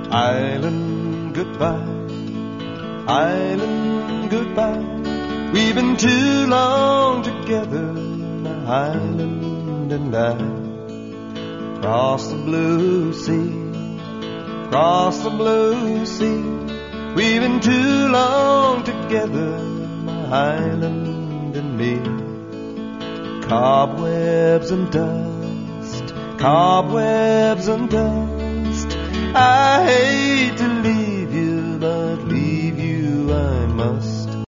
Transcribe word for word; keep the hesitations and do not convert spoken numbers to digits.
Island, goodbye. Island, goodbye. We've been too long together, my island and I. Across the blue sea, across the blue sea. We've been too long together, my island and me. Cobwebs and dust, cobwebs and dust. I hate to